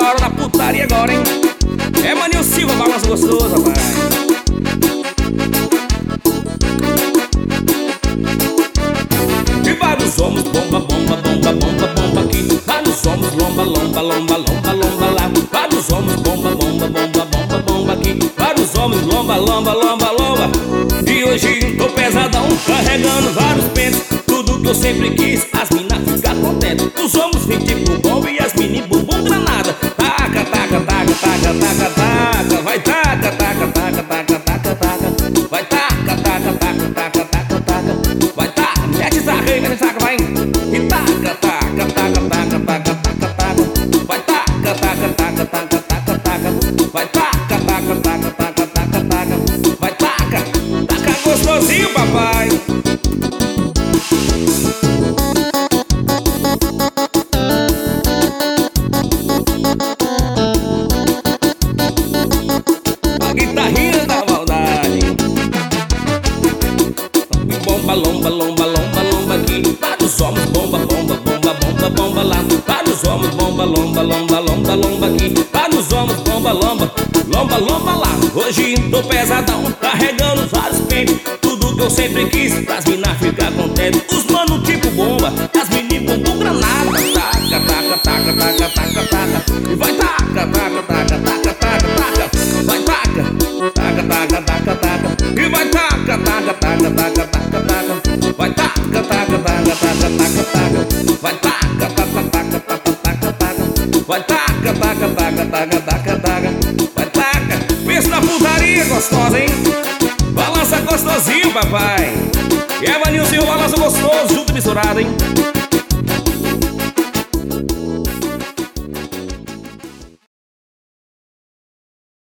agora na putaria agora, hein? É Maninho Silva, balança gostoso, rapaz. E vários homens, bomba, bomba, bomba, bomba, bomba aqui. Vários homens, lomba, lomba, lomba, lomba, lomba lá. Vários homens, bomba, bomba, bomba, bomba, bomba aqui. Vários homens, lomba, lomba, lomba, lomba. E hoje tô pesadão, carregando vários pentes. Tudo que eu sempre quis, as minas ficam contentes. Os homens vêm tipo bomba e as mini bumbum granada. Taca, taca, taca, taca, taca, taca. Vai taca, taca, taca, taca, taca, taca. Vai taca, taca, taca, taca, taca, taca. Vai taca, mete saca, mete saca, vai. E taca, taca, taca, taca, taca, taca, taca. Vai taca, taca, taca, taca, taca, taca. Vai taca, taca, taca, taca, taca, taca. Vai taca, taca gostosinho, papai. Guitarrinha da maldade. Bomba, lomba, lomba, lomba, lomba aqui. Vários homens, bomba, bomba, bomba, bomba, bomba lá. Vários homens, bomba, lomba, lomba, lomba, lomba aqui. Vários homens, bomba, lomba, lomba, lomba lá. Hoje tô pesadão, carregando vários pentes. Tudo que eu sempre quis, pras minas ficar contentes. Os mano tipo bomba, as mini bumbum granada. Taca, taca, taca, taca, taca, taca. E vai taca, taca, taca, taca, taca, taca. Vai taca, taca, taca, taca, taca. E vai taca, taca, taca, taca, taca, taca. Vai taca, taca, taca, taca, taca, taca. Vai taca, taca, taca, taca, taca, taca. Vai taca, taca, taca, taca, taca, taca. Vai taca. Pensa na putaria gostosa, hein? Balança gostosinho, papai. E é Maninho Silva, balança gostoso, junto e misturado, hein?